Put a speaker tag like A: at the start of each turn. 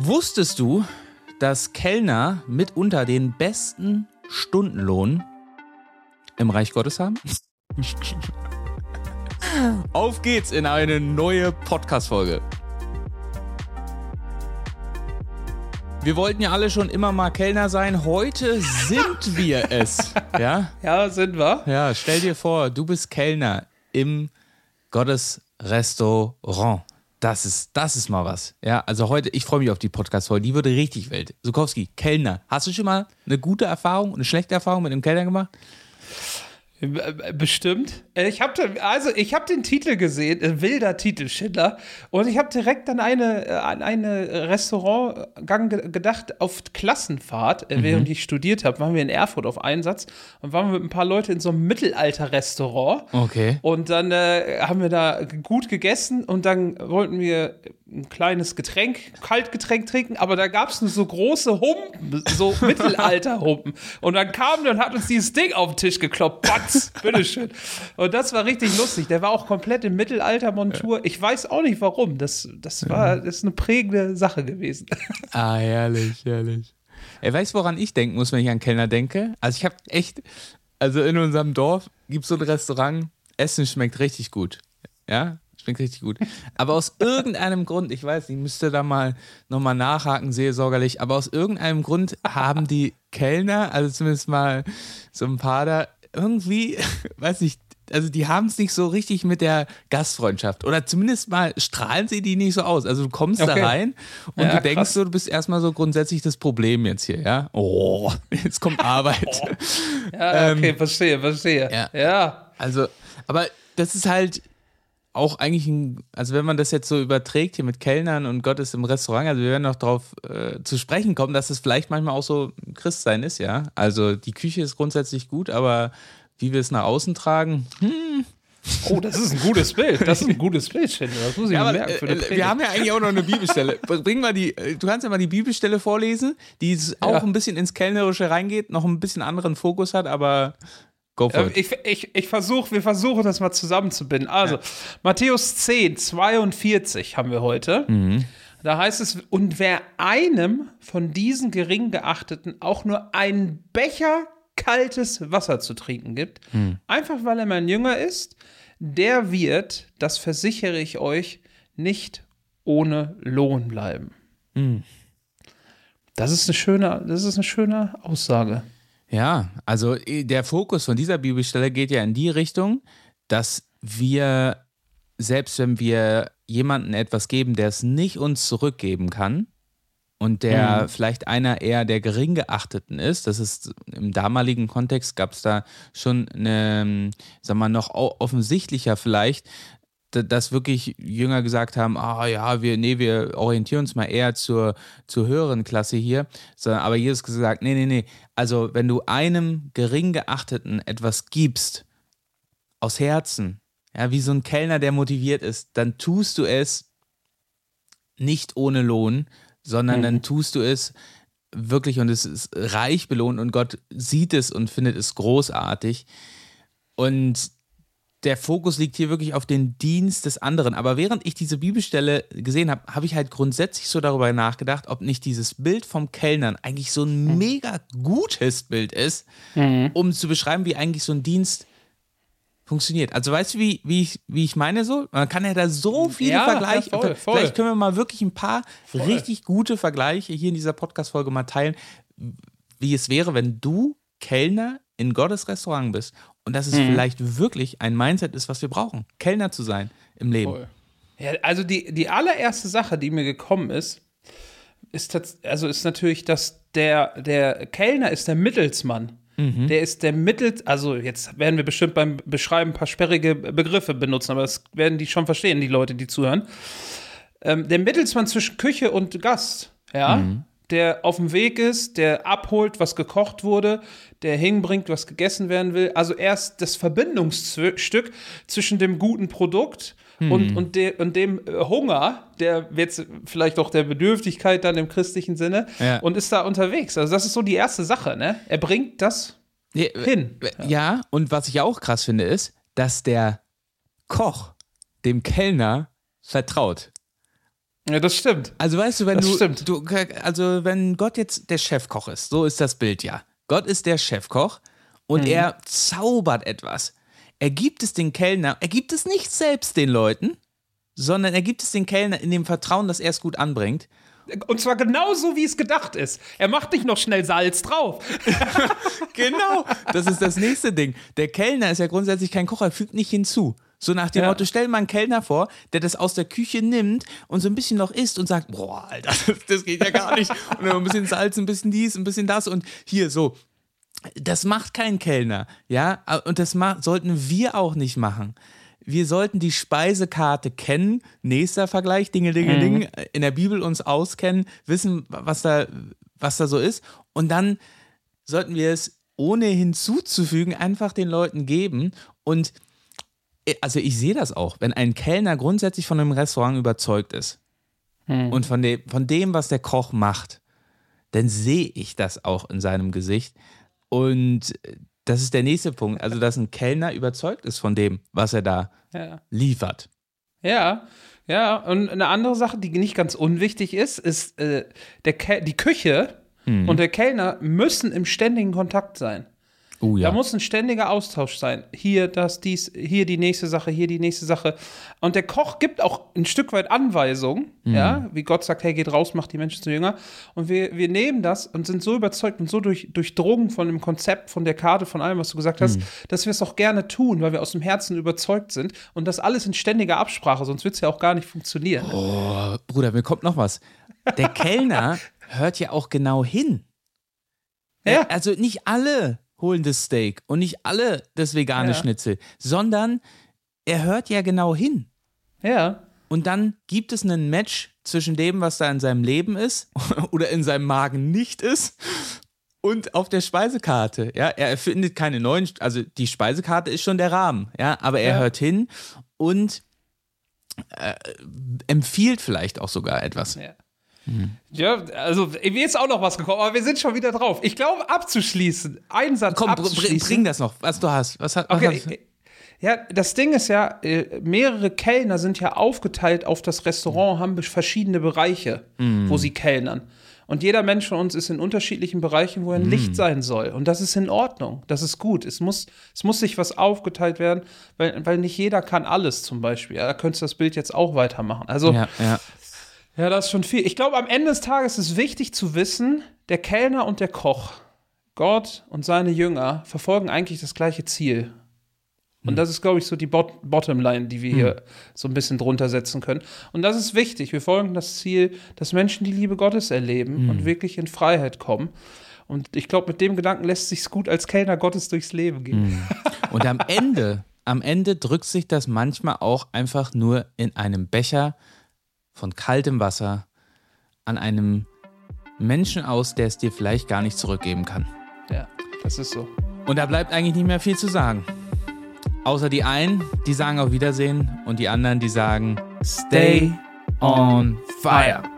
A: Wusstest du, dass Kellner mitunter den besten Stundenlohn im Reich Gottes haben? Auf geht's in eine neue Podcast-Folge. Wir wollten ja alle schon immer mal Kellner sein. Heute sind wir es. Ja?
B: Ja, sind wir.
A: Ja, stell dir vor, du bist Kellner im Gottesrestaurant. Das ist mal was. Ja, also heute, ich freue mich auf die Podcast-Folge. Die wird richtig wild. Sukowski, Kellner. Hast du schon mal eine gute Erfahrung und eine schlechte Erfahrung mit einem Kellner gemacht?
B: Bestimmt. Ich habe den Titel gesehen, wilder Titel, Schindler, und ich habe direkt an eine Restaurantgang gedacht auf Klassenfahrt, während ich studiert habe, waren wir in Erfurt auf Einsatz und waren wir mit ein paar Leuten in so einem Mittelalter-Restaurant.
A: Okay.
B: Und dann haben wir da gut gegessen und dann wollten wir ein kleines Kaltgetränk trinken, aber da gab es nur so große Humpen, so Mittelalter-Humpen. Und dann hat uns dieses Ding auf den Tisch gekloppt. Batz, bitteschön. Und das war richtig lustig. Der war auch komplett in Mittelalter-Montur. Ich weiß auch nicht warum. Das ist eine prägende Sache gewesen.
A: Ah, herrlich, herrlich. Weißt du, woran ich denken muss, wenn ich an Kellner denke? Also in unserem Dorf gibt es so ein Restaurant, Essen schmeckt richtig gut. Ja, schmeckt richtig gut. Aber aus irgendeinem Grund, ich weiß nicht, müsste da nochmal nachhaken, seelsorgerlich, aber aus irgendeinem Grund haben die Kellner, also zumindest mal so ein paar da, irgendwie, weiß nicht, also die haben es nicht so richtig mit der Gastfreundschaft. Oder zumindest mal strahlen sie die nicht so aus. Also du kommst da rein und du denkst so, du bist erstmal so grundsätzlich das Problem jetzt hier, ja? Oh, jetzt kommt Arbeit.
B: Ja, okay, verstehe. Ja.
A: Also, aber das ist halt auch eigentlich also wenn man das jetzt so überträgt hier mit Kellnern und Gott ist im Restaurant, also wir werden noch darauf zu sprechen kommen, dass es vielleicht manchmal auch so Christsein ist, ja. Also die Küche ist grundsätzlich gut, aber wie wir es nach außen tragen,
B: Oh, das ist ein gutes Bild. Das muss ich mir merken.
A: Wir haben ja eigentlich auch noch eine Bibelstelle. Du kannst ja mal die Bibelstelle vorlesen, die auch ein bisschen ins Kellnerische reingeht, noch ein bisschen anderen Fokus hat, aber go for it.
B: Wir versuchen das mal zusammenzubinden. Also, Matthäus 10, 42 haben wir heute. Mhm. Da heißt es, und wer einem von diesen gering geachteten auch nur einen Becher kaltes Wasser zu trinken gibt, einfach weil er mein Jünger ist, der wird, das versichere ich euch, nicht ohne Lohn bleiben. Mhm. Das ist eine schöne Aussage.
A: Ja, also der Fokus von dieser Bibelstelle geht ja in die Richtung, dass wir, selbst wenn wir jemandem etwas geben, der es nicht uns zurückgeben kann und der vielleicht einer eher der Geringgeachteten ist, das ist im damaligen Kontext, gab es da schon eine, sagen wir mal, noch offensichtlicher vielleicht, dass wirklich Jünger gesagt haben, wir orientieren uns mal eher zur höheren Klasse hier. Aber Jesus gesagt, nee. Also wenn du einem Geringgeachteten etwas gibst, aus Herzen, ja, wie so ein Kellner, der motiviert ist, dann tust du es nicht ohne Lohn, sondern dann tust du es wirklich und es ist reich belohnt und Gott sieht es und findet es großartig. Und der Fokus liegt hier wirklich auf den Dienst des anderen. Aber während ich diese Bibelstelle gesehen habe, habe ich halt grundsätzlich so darüber nachgedacht, ob nicht dieses Bild vom Kellnern eigentlich so ein mega gutes Bild ist, um zu beschreiben, wie eigentlich so ein Dienst funktioniert. Also weißt du, wie ich meine so? Man kann ja da so viele Vergleiche.
B: Ja, voll.
A: Vielleicht können wir mal wirklich ein paar richtig gute Vergleiche hier in dieser Podcast-Folge mal teilen, wie es wäre, wenn du Kellner in Gottes Restaurant bist. Und dass es vielleicht wirklich ein Mindset ist, was wir brauchen, Kellner zu sein im Leben.
B: Voll. Ja, also die allererste Sache, die mir gekommen ist natürlich, dass der Kellner ist der Mittelsmann. Der ist der also jetzt werden wir bestimmt beim Beschreiben ein paar sperrige Begriffe benutzen, aber das werden die schon verstehen, die Leute, die zuhören. Der Mittelsmann zwischen Küche und Gast, der auf dem Weg ist, der abholt, was gekocht wurde, der hinbringt, was gegessen werden will. Also erst das Verbindungsstück zwischen dem guten Produkt und dem Hunger, der jetzt vielleicht auch der Bedürftigkeit dann im christlichen Sinne, und ist da unterwegs. Also das ist so die erste Sache, ne? Er bringt das hin.
A: Ja, und was ich auch krass finde, ist, dass der Koch dem Kellner vertraut.
B: Ja, das stimmt.
A: Also weißt du, wenn
B: das stimmt.
A: Also wenn Gott jetzt der Chefkoch ist, so ist das Bild ja. Gott ist der Chefkoch und er zaubert etwas. Er gibt es den Kellner, er gibt es nicht selbst den Leuten, sondern er gibt es den Kellner in dem Vertrauen, dass er es gut anbringt.
B: Und zwar genauso, wie es gedacht ist. Er macht nicht noch schnell Salz drauf.
A: Genau, das ist das nächste Ding. Der Kellner ist ja grundsätzlich kein Koch, er fügt nicht hinzu. So nach dem Motto, stell mal einen Kellner vor, der das aus der Küche nimmt und so ein bisschen noch isst und sagt, boah, Alter, das geht ja gar nicht. Und dann ein bisschen Salz, ein bisschen dies, ein bisschen das und hier so. Das macht kein Kellner, ja, und das sollten wir auch nicht machen. Wir sollten die Speisekarte kennen, nächster Vergleich, Dingelingeling, in der Bibel uns auskennen, wissen, was da so ist und dann sollten wir es ohne hinzuzufügen einfach den Leuten geben und also ich sehe das auch, wenn ein Kellner grundsätzlich von einem Restaurant überzeugt ist und von dem, was der Koch macht, dann sehe ich das auch in seinem Gesicht. Und das ist der nächste Punkt, also dass ein Kellner überzeugt ist von dem, was er da liefert.
B: Ja, und eine andere Sache, die nicht ganz unwichtig ist die Küche und der Kellner müssen im ständigen Kontakt sein.
A: Oh, ja.
B: Da muss ein ständiger Austausch sein. Hier das, dies, hier die nächste Sache, hier die nächste Sache. Und der Koch gibt auch ein Stück weit Anweisungen, wie Gott sagt, hey, geht raus, macht die Menschen zu Jünger. Und wir nehmen das und sind so überzeugt und so durchdrungen von dem Konzept, von der Karte, von allem, was du gesagt hast, dass wir es auch gerne tun, weil wir aus dem Herzen überzeugt sind. Und das alles in ständiger Absprache, sonst wird es ja auch gar nicht funktionieren.
A: Oh, Bruder, mir kommt noch was. Der Kellner hört ja auch genau hin.
B: Ja.
A: Also nicht alle holen das Steak und nicht alle das vegane Schnitzel, sondern er hört ja genau hin.
B: Ja.
A: Und dann gibt es einen Match zwischen dem, was da in seinem Leben ist oder in seinem Magen nicht ist und auf der Speisekarte. Ja, er findet keine neuen, also die Speisekarte ist schon der Rahmen, ja, aber er hört hin und empfiehlt vielleicht auch sogar etwas.
B: Ja. Ja, also mir ist auch noch was gekommen, aber wir sind schon wieder drauf. Ich glaube, abzuschließen, einen Satz abzuschließen.
A: Bring das noch, was du hast.
B: Ja, das Ding ist ja, mehrere Kellner sind ja aufgeteilt auf das Restaurant, haben verschiedene Bereiche, wo sie kellnern. Und jeder Mensch von uns ist in unterschiedlichen Bereichen, wo er ein Licht sein soll. Und das ist in Ordnung, das ist gut. Es muss sich was aufgeteilt werden, weil nicht jeder kann alles zum Beispiel. Ja, da könntest du das Bild jetzt auch weitermachen. Also ja, das ist schon viel. Ich glaube, am Ende des Tages ist wichtig zu wissen, der Kellner und der Koch, Gott und seine Jünger, verfolgen eigentlich das gleiche Ziel. Und das ist, glaube ich, so die Bottomline, die wir hier so ein bisschen drunter setzen können. Und das ist wichtig. Wir folgen das Ziel, dass Menschen die Liebe Gottes erleben und wirklich in Freiheit kommen. Und ich glaube, mit dem Gedanken lässt sich es gut als Kellner Gottes durchs Leben gehen.
A: Und am Ende drückt sich das manchmal auch einfach nur in einem Becher von kaltem Wasser an einem Menschen aus, der es dir vielleicht gar nicht zurückgeben kann.
B: Ja, das ist so.
A: Und da bleibt eigentlich nicht mehr viel zu sagen. Außer die einen, die sagen auf Wiedersehen und die anderen, die sagen
B: Stay on fire.